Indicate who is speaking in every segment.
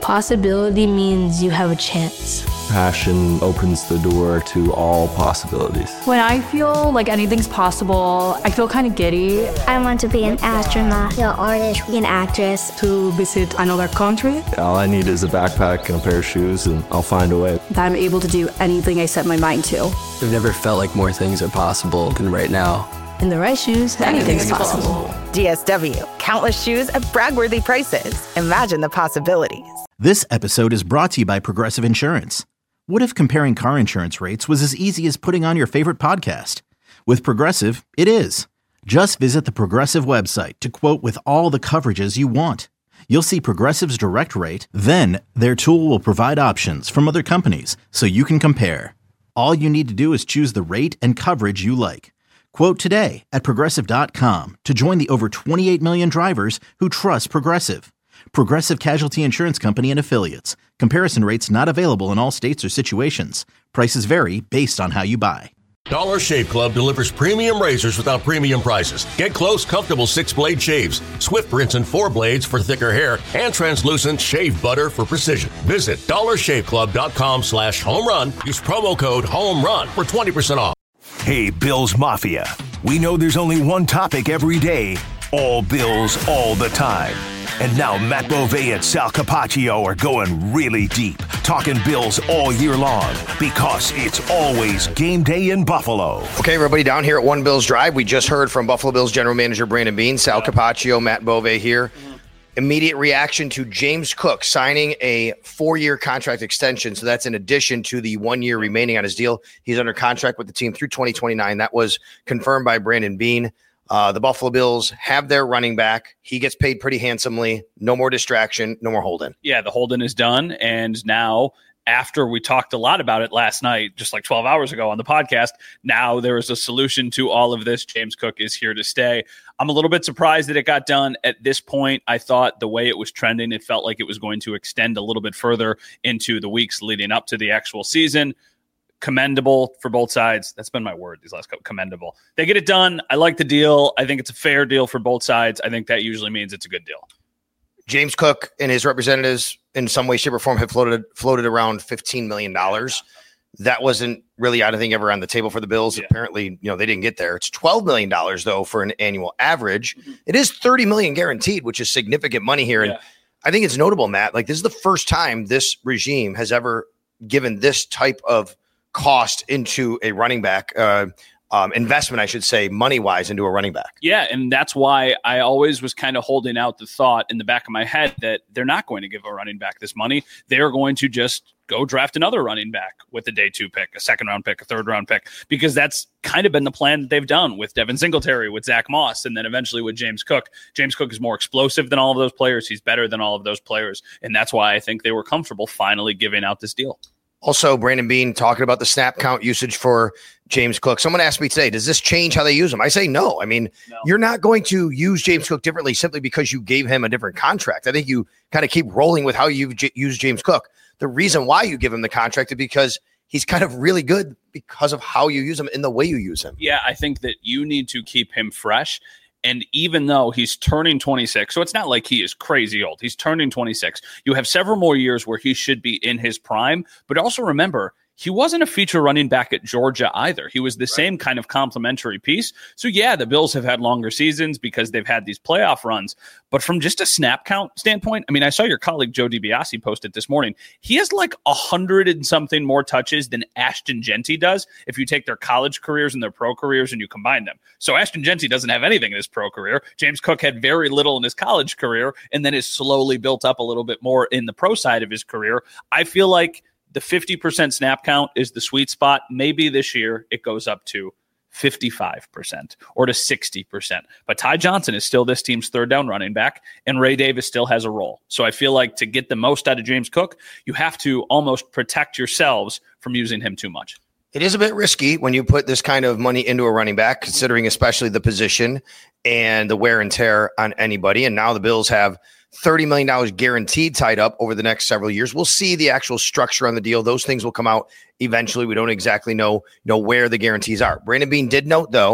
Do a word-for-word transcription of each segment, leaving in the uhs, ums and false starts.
Speaker 1: Possibility means you have a chance.
Speaker 2: Passion opens the door to all possibilities.
Speaker 3: When I feel like anything's possible, I feel kind of giddy.
Speaker 4: I want to be an astronaut, an artist, an actress.
Speaker 5: To visit another country.
Speaker 2: All I need is a backpack and a pair of shoes, and I'll find a way.
Speaker 5: That I'm able to do anything I set my mind to.
Speaker 6: I've never felt like more things are possible than right now.
Speaker 1: In the right shoes, anything's, anything's possible.
Speaker 7: possible. D S W, countless shoes at brag-worthy prices. Imagine the possibilities.
Speaker 8: This episode is brought to you by Progressive Insurance. What if comparing car insurance rates was as easy as putting on your favorite podcast? With Progressive, it is. Just visit the Progressive website to quote with all the coverages you want. You'll see Progressive's direct rate, then their tool will provide options from other companies so you can compare. All you need to do is choose the rate and coverage you like. Quote today at Progressive dot com to join the over twenty-eight million drivers who trust Progressive. Progressive Casualty Insurance Company and Affiliates. Comparison rates not available in all states or situations. Prices vary based on how you buy.
Speaker 9: Dollar Shave Club delivers premium razors without premium prices. Get close, comfortable six-blade shaves, swift rinse and four blades for thicker hair, and translucent shave butter for precision. Visit dollar shave club dot com slash home run. Use promo code HOMERUN for twenty percent off.
Speaker 10: Hey, Bills Mafia. We know there's only one topic every day. All Bills, all the time. And now Matt Bove and Sal Capaccio are going really deep, talking Bills all year long, because it's always game day in Buffalo.
Speaker 11: Okay, everybody down here at One Bills Drive, we just heard from Buffalo Bills General Manager Brandon Beane, Sal Capaccio, Matt Bove here. Immediate reaction to James Cook signing a four-year contract extension. So that's in addition to the one year remaining on his deal. He's under contract with the team through twenty twenty-nine. That was confirmed by Brandon Beane. Uh, the Buffalo Bills have their running back. He gets paid pretty handsomely. No more distraction. No more holding.
Speaker 12: Yeah, the holding is done. And now, after we talked a lot about it last night, just like twelve hours ago on the podcast, now there is a solution to all of this. James Cook is here to stay. I'm a little bit surprised that it got done at this point. I thought the way it was trending, it felt like it was going to extend a little bit further into the weeks leading up to the actual season. Commendable for both sides. That's been my word these last couple. Commendable. They get it done. I like the deal. I think it's a fair deal for both sides. I think that usually means it's a good deal.
Speaker 11: James Cook and his representatives in some way, shape, or form have floated floated around fifteen million dollars. That wasn't really, I don't think, ever on the table for the Bills. Yeah. Apparently, you know, they didn't get there. It's twelve million dollars, though, for an annual average. Mm-hmm. It is thirty million dollars guaranteed, which is significant money here. Yeah. And I think it's notable, Matt. Like, this is the first time this regime has ever given this type of cost into a running back uh, um, investment, I should say, money-wise into a running back.
Speaker 12: Yeah, and that's why I always was kind of holding out the thought in the back of my head that they're not going to give a running back this money. They're going to just go draft another running back with a day two pick, a second round pick, a third round pick, because that's kind of been the plan that they've done with Devin Singletary, with Zach Moss, and then eventually with James Cook. James Cook is more explosive than all of those players. He's better than all of those players. And that's why I think they were comfortable finally giving out this deal.
Speaker 11: Also, Brandon Beane talking about the snap count usage for James Cook. Someone asked me today, does this change how they use him? I say no. I mean, no. You're not going to use James Cook differently simply because you gave him a different contract. I think you kind of keep rolling with how you j- use James Cook. The reason why you give him the contract is because he's kind of really good because of how you use him and the way you use him.
Speaker 12: Yeah, I think that you need to keep him fresh. And even though he's turning twenty-six, so it's not like he is crazy old. He's turning twenty-six. You have several more years where he should be in his prime. But also remember, he wasn't a feature running back at Georgia either. He was the right. same kind of complementary piece. So, yeah, the Bills have had longer seasons because they've had these playoff runs. But from just a snap count standpoint, I mean, I saw your colleague Joe DiBiase post it this morning. He has like a hundred and something more touches than Ashton Jeanty does if you take their college careers and their pro careers and you combine them. So Ashton Jeanty doesn't have anything in his pro career. James Cook had very little in his college career and then is slowly built up a little bit more in the pro side of his career. I feel like the fifty percent snap count is the sweet spot. Maybe this year it goes up to fifty-five percent or to sixty percent. But Ty Johnson is still this team's third down running back, and Ray Davis still has a role. So I feel like to get the most out of James Cook, you have to almost protect yourselves from using him too much.
Speaker 11: It is a bit risky when you put this kind of money into a running back, considering especially the position and the wear and tear on anybody. And now the Bills have thirty million dollars guaranteed tied up over the next several years. We'll see the actual structure on the deal. Those things will come out eventually. We don't exactly know, know where the guarantees are. Brandon Beane did note, though,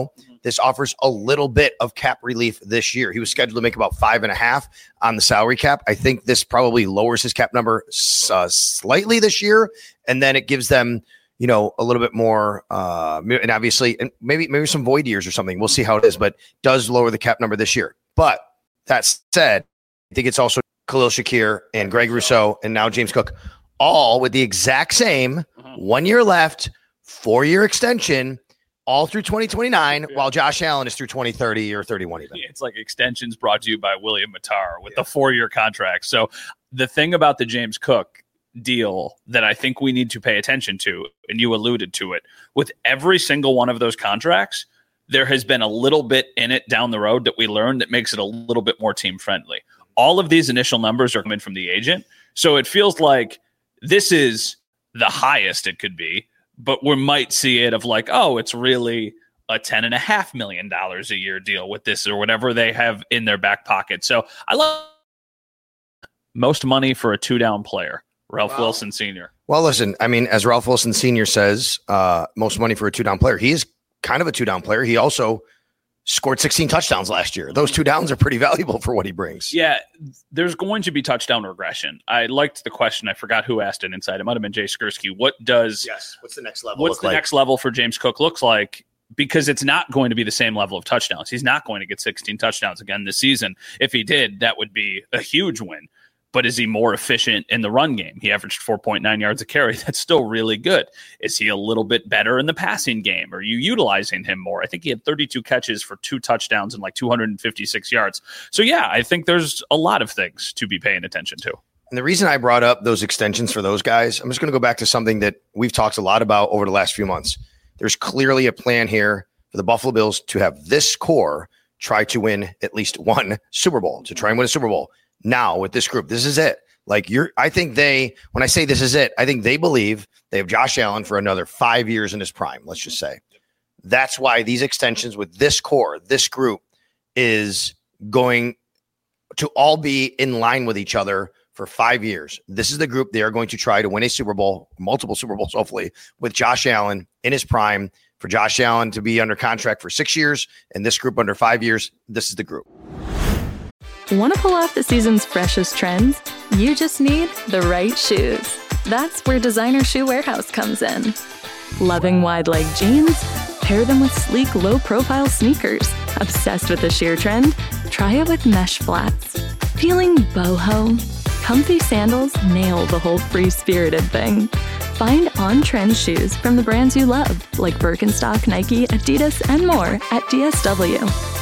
Speaker 11: this offers a little bit of cap relief this year. He was scheduled to make about five and a half on the salary cap. I think this probably lowers his cap number uh, slightly this year, and then it gives them, you know, a little bit more, uh, and obviously, and maybe maybe some void years or something. We'll see how it is, but does lower the cap number this year. But that said, I think it's also Khalil Shakir and Greg Rousseau and now James Cook, all with the exact same one year left, four year extension, all through twenty twenty-nine, yeah. while Josh Allen is through twenty thirty or thirty-one even.
Speaker 12: It's like extensions brought to you by William Matar with yeah. the four-year contract. So the thing about the James Cook deal that I think we need to pay attention to, and you alluded to it, with every single one of those contracts, there has been a little bit in it down the road that we learned that makes it a little bit more team-friendly. All of these initial numbers are coming from the agent, so it feels like this is the highest it could be, but we might see it of like, oh, it's really a ten and a half million dollars a year deal with this or whatever they have in their back pocket. So I love most money for a two down player, Ralph wow. Wilson Senior
Speaker 11: Well, listen, I mean, as Ralph Wilson Senior says, uh, most money for a two down player. He is kind of a two down player. He also scored sixteen touchdowns last year. Those two downs are pretty valuable for what he brings.
Speaker 12: Yeah, there's going to be touchdown regression. I liked the question. I forgot who asked it inside. It might have been Jay Skursky. What does
Speaker 11: yes? What's the next level?
Speaker 12: What's the
Speaker 11: like?
Speaker 12: next level for James Cook looks like? Because it's not going to be the same level of touchdowns. He's not going to get sixteen touchdowns again this season. If he did, that would be a huge win. But is he more efficient in the run game? He averaged four point nine yards a carry. That's still really good. Is he a little bit better in the passing game? Are you utilizing him more? I think he had thirty-two catches for two touchdowns and like two hundred fifty-six yards. So, yeah, I think there's a lot of things to be paying attention to.
Speaker 11: And the reason I brought up those extensions for those guys, I'm just going to go back to something that we've talked a lot about over the last few months. There's clearly a plan here for the Buffalo Bills to have this core try to win at least one Super Bowl, to try and win a Super Bowl. Now with this group, this is it. Like you're, I think they, when I say this is it, I think they believe they have Josh Allen for another five years in his prime. Let's just say that's why these extensions with this core, this group is going to all be in line with each other for five years. This is the group they are going to try to win a Super Bowl, multiple Super Bowls, hopefully, with Josh Allen in his prime. For Josh Allen to be under contract for six years and this group under five years, this is the group.
Speaker 13: Want to pull off the season's freshest trends? You just need the right shoes. That's where Designer Shoe Warehouse comes in. Loving wide leg jeans? Pair them with sleek, low-profile sneakers. Obsessed with the sheer trend? Try it with mesh flats. Feeling boho? Comfy sandals nail the whole free-spirited thing. Find on-trend shoes from the brands you love, like Birkenstock, Nike, Adidas, and more at D S W.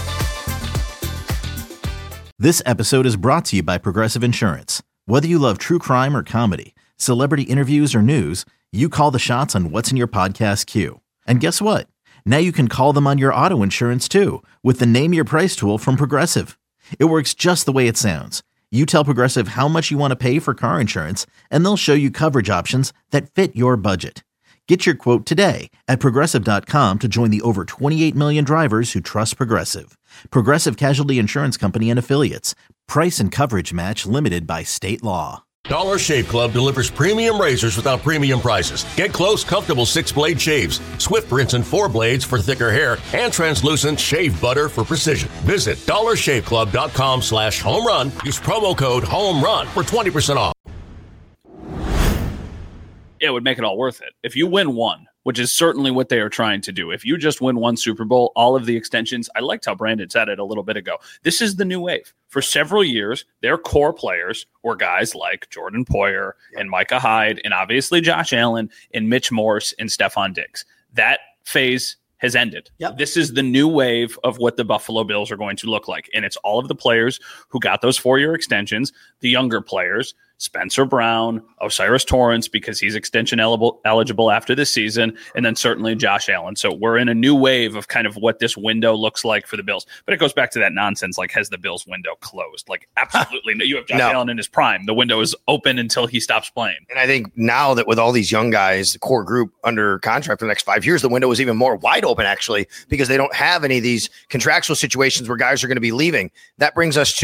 Speaker 8: This episode is brought to you by Progressive Insurance. Whether you love true crime or comedy, celebrity interviews or news, you call the shots on what's in your podcast queue. And guess what? Now you can call them on your auto insurance too with the Name Your Price tool from Progressive. It works just the way it sounds. You tell Progressive how much you want to pay for car insurance, and they'll show you coverage options that fit your budget. Get your quote today at Progressive dot com to join the over twenty-eight million drivers who trust Progressive. Progressive Casualty Insurance Company and Affiliates. Price and coverage match limited by state law.
Speaker 9: Dollar Shave Club delivers premium razors without premium prices. Get close, comfortable six-blade shaves, Swift rinse and four blades for thicker hair, and translucent shave butter for precision. Visit dollar shave club dot com slash home run. Use promo code HOMERUN for twenty percent off.
Speaker 12: Yeah, it would make it all worth it. If you win one, which is certainly what they are trying to do, if you just win one Super Bowl, all of the extensions, I liked how Brandon said it a little bit ago. This is the new wave. For several years, their core players were guys like Jordan Poyer and Micah Hyde and obviously Josh Allen and Mitch Morse and Stephon Diggs. That phase has ended. Yep. This is the new wave of what the Buffalo Bills are going to look like. And it's all of the players who got those four-year extensions, the younger players, Spencer Brown, Osiris Torrance, because he's extension eligible, eligible after this season, and then certainly Josh Allen. So we're in a new wave of kind of what this window looks like for the Bills. But it goes back to that nonsense, like, has the Bills window closed? Like, absolutely. no. You have Josh no. Allen in his prime. The window is open until he stops playing.
Speaker 11: And I think now that with all these young guys, the core group under contract for the next five years, the window is even more wide open, actually, because they don't have any of these contractual situations where guys are going to be leaving. That brings us to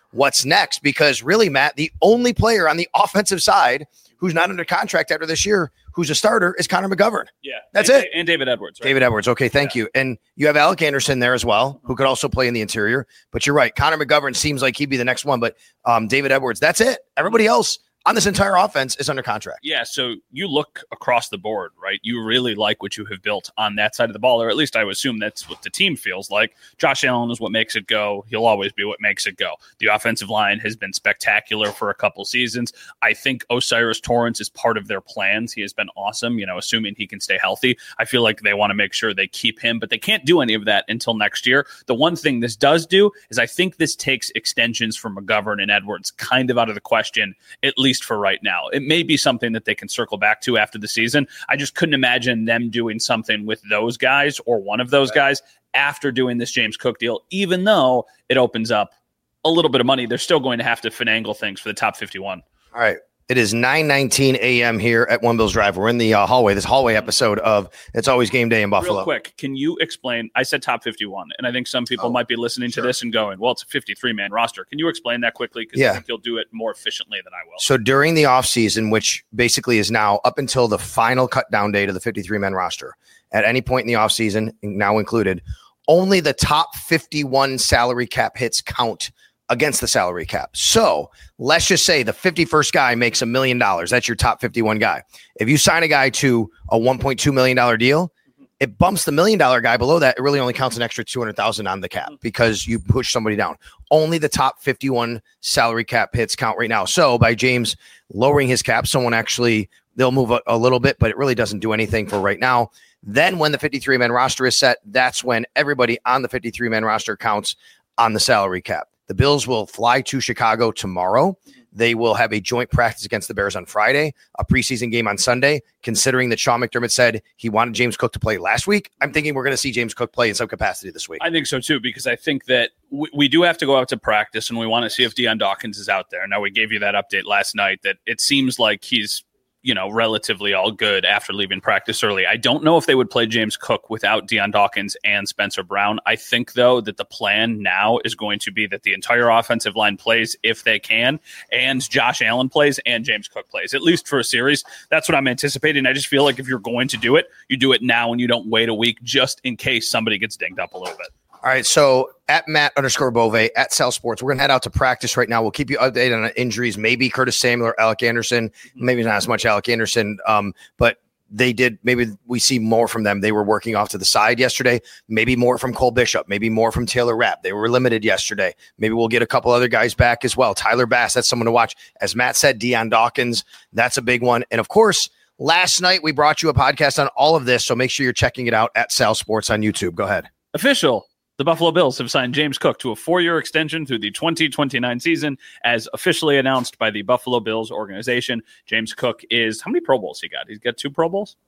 Speaker 11: what's next, because really, Matt, the only player on the offensive side who's not under contract after this year, who's a starter, is Connor McGovern.
Speaker 12: Yeah.
Speaker 11: That's
Speaker 12: and,
Speaker 11: it.
Speaker 12: And David Edwards. Right?
Speaker 11: David Edwards. Okay, thank
Speaker 12: yeah.
Speaker 11: you. And you have Alec Anderson there as well, who could also play in the interior. But you're right. Connor McGovern seems like he'd be the next one. But um, David Edwards, that's it. Everybody else on this entire offense is under contract.
Speaker 12: Yeah, so you look across the board, right? You really like what you have built on that side of the ball, or at least I would assume that's what the team feels like. Josh Allen is what makes it go. He'll always be what makes it go. The offensive line has been spectacular for a couple seasons. I think O'Cyrus Torrence is part of their plans. He has been awesome, you know, assuming he can stay healthy. I feel like they want to make sure they keep him, but they can't do any of that until next year. The one thing this does do is I think this takes extensions for McGovern and Edwards kind of out of the question, at least for right now. It may be something that they can circle back to after the season. I just couldn't imagine them doing something with those guys or one of those guys after doing this James Cook deal, even though it opens up a little bit of money. They're still going to have to finagle things for the top fifty-one.
Speaker 11: All right. It is nine nineteen a.m. here at One Bills Drive. We're in the uh, hallway, this hallway episode of It's Always Game Day in Buffalo.
Speaker 12: Real quick, can you explain? I said top fifty-one, and I think some people
Speaker 11: oh,
Speaker 12: might be listening
Speaker 11: sure.
Speaker 12: to this and going, well, it's a fifty-three man roster. Can you explain that quickly? Because
Speaker 11: yeah.
Speaker 12: I think you'll do it more efficiently than I will.
Speaker 11: So during the offseason, which basically is now up until the final cut down date of the fifty-three man roster, at any point in the offseason, now included, only the top fifty-one salary cap hits count against the salary cap. So let's just say the fifty-first guy makes a million dollars. That's your top fifty-one guy. If you sign a guy to a one point two million dollars deal, it bumps the million dollar guy below that. It really only counts an extra two hundred thousand on the cap because you push somebody down. Only the top fifty-one salary cap hits count right now. So by James lowering his cap, someone actually, they'll move a, a little bit, but it really doesn't do anything for right now. Then when the fifty-three man roster is set, that's when everybody on the fifty-three man roster counts on the salary cap. The Bills will fly to Chicago tomorrow. They will have a joint practice against the Bears on Friday, a preseason game on Sunday. Considering that Sean McDermott said he wanted James Cook to play last week, I'm thinking we're going to see James Cook play in some capacity this week.
Speaker 12: I think so too, because I think that we, we do have to go out to practice, and we want to see if Deion Dawkins is out there. Now, we gave you that update last night that it seems like he's, you know, relatively all good after leaving practice early. I don't know if they would play James Cook without Deion Dawkins and Spencer Brown. I think, though, that the plan now is going to be that the entire offensive line plays if they can, and Josh Allen plays and James Cook plays, at least for a series. That's what I'm anticipating. I just feel like if you're going to do it, you do it now and you don't wait a week just in case somebody gets dinged up a little bit.
Speaker 11: All right, so at Matt underscore Bove, at Sal Sports, we're going to head out to practice right now. We'll keep you updated on injuries, maybe Curtis Samuel or Alec Anderson, maybe not as much Alec Anderson, um, but they did, maybe we see more from them. They were working off to the side yesterday, maybe more from Cole Bishop, maybe more from Taylor Rapp. They were limited yesterday. Maybe we'll get a couple other guys back as well. Tyler Bass, that's someone to watch. As Matt said, Deion Dawkins, that's a big one. And of course, last night we brought you a podcast on all of this, so make sure you're checking it out at Sal Sports on YouTube. Go ahead.
Speaker 12: Official. The Buffalo Bills have signed James Cook to a four-year extension through the twenty twenty-nine season, as officially announced by the Buffalo Bills organization. James Cook is, how many Pro Bowls he got? He's got two Pro Bowls?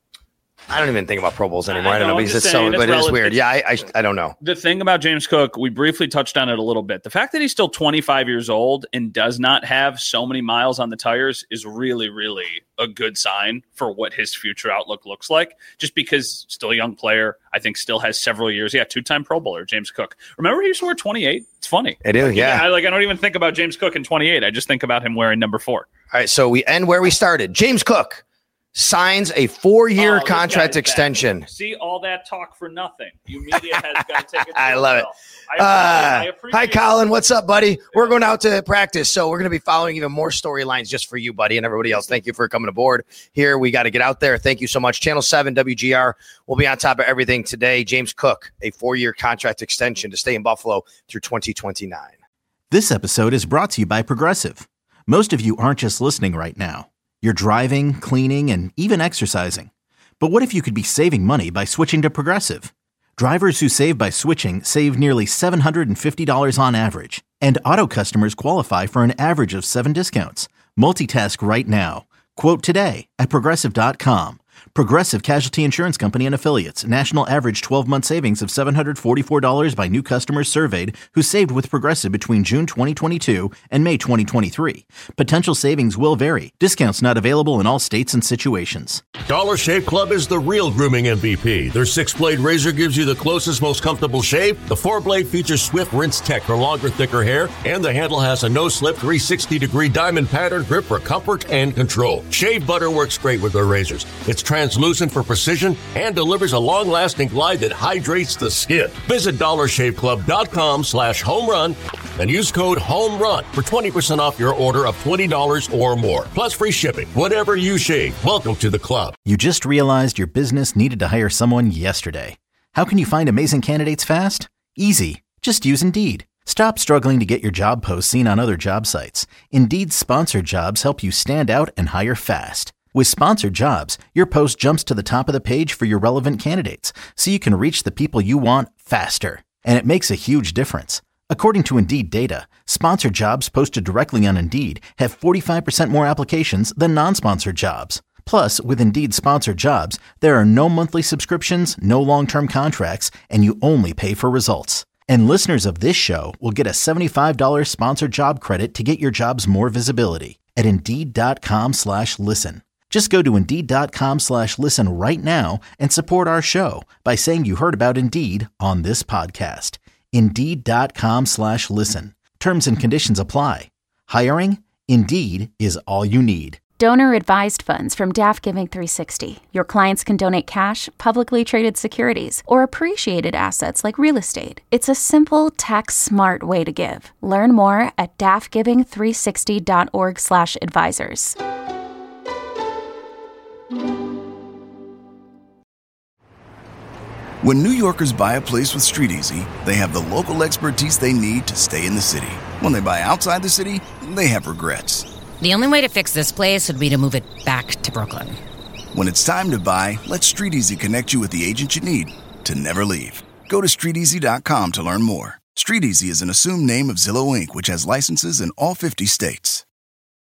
Speaker 11: I don't even think about Pro Bowls anymore. I, I don't know,
Speaker 12: know
Speaker 11: but, it's so, but it is weird. Yeah, I, I I don't know.
Speaker 12: The thing about James Cook, we briefly touched on it a little bit. The fact that he's still twenty-five years old and does not have so many miles on the tires is really, really a good sign for what his future outlook looks like. Just because still a young player, I think still has several years. Yeah, two-time Pro Bowler, James Cook. Remember he used to wear twenty-eight? It's funny.
Speaker 11: It is,
Speaker 12: like,
Speaker 11: yeah.
Speaker 12: I, like I don't even think about James Cook in twenty-eight. I just think about him wearing number four.
Speaker 11: All right, so we end where we started. James Cook signs a four-year
Speaker 12: oh,
Speaker 11: contract extension.
Speaker 12: Back. See all that talk for nothing. You media has got to take it.
Speaker 11: I love it.
Speaker 12: I
Speaker 11: uh,
Speaker 12: I appreciate
Speaker 11: hi, Colin. What's up, buddy? We're going out to practice, so we're going to be following even more storylines just for you, buddy, and everybody else. Thank you for coming aboard here. We got to get out there. Thank you so much. Channel seven, W G R, will be on top of everything today. James Cook, a four-year contract extension to stay in Buffalo through twenty twenty-nine.
Speaker 8: This episode is brought to you by Progressive. Most of you aren't just listening right now. You're driving, cleaning, and even exercising. But what if you could be saving money by switching to Progressive? Drivers who save by switching save nearly seven hundred fifty dollars on average. And auto customers qualify for an average of seven discounts. Multitask right now. Quote today at Progressive dot com. Progressive Casualty Insurance Company and Affiliates. National average twelve-month savings of seven hundred forty-four dollars by new customers surveyed who saved with Progressive between June twenty twenty-two and May twenty twenty-three. Potential savings will vary. Discounts not available in all states and situations.
Speaker 9: Dollar Shave Club is the real grooming M V P. Their six-blade razor gives you the closest, most comfortable shave. The four-blade features Swift Rinse Tech for longer, thicker hair, and the handle has a no-slip three hundred sixty degree diamond pattern grip for comfort and control. Shave butter works great with their razors. It's translucent for precision and delivers a long-lasting glide that hydrates the skin. Visit dollar shave club dot com slash home run and use code HOMERUN for twenty percent off your order of twenty dollars or more. Plus free shipping. Whatever you shave, welcome to the club.
Speaker 8: You just realized your business needed to hire someone yesterday. How can you find amazing candidates fast? Easy. Just use Indeed. Stop struggling to get your job posts seen on other job sites. Indeed's sponsored jobs help you stand out and hire fast. With sponsored jobs, your post jumps to the top of the page for your relevant candidates, so you can reach the people you want faster. And it makes a huge difference. According to Indeed data, sponsored jobs posted directly on Indeed have forty-five percent more applications than non-sponsored jobs. Plus, with Indeed sponsored jobs, there are no monthly subscriptions, no long-term contracts, and you only pay for results. And listeners of this show will get a seventy-five dollars sponsored job credit to get your jobs more visibility at Indeed.com slash listen. Just go to Indeed.com slash listen right now and support our show by saying you heard about Indeed on this podcast. Indeed.com slash listen. Terms and conditions apply. Hiring? Indeed is all you need.
Speaker 14: Donor-advised funds from Daft Giving three sixty. Your clients can donate cash, publicly traded securities, or appreciated assets like real estate. It's a simple, tax-smart way to give. Learn more at daft giving three sixty dot org slash advisors.
Speaker 15: When New Yorkers buy a place with StreetEasy, they have the local expertise they need to stay in the city. When they buy outside the city, they have regrets.
Speaker 16: The only way to fix this place would be to move it back to Brooklyn.
Speaker 15: When it's time to buy, let StreetEasy connect you with the agent you need to never leave. Go to street easy dot com to learn more. StreetEasy is an assumed name of Zillow Incorporated, which has licenses in all fifty states.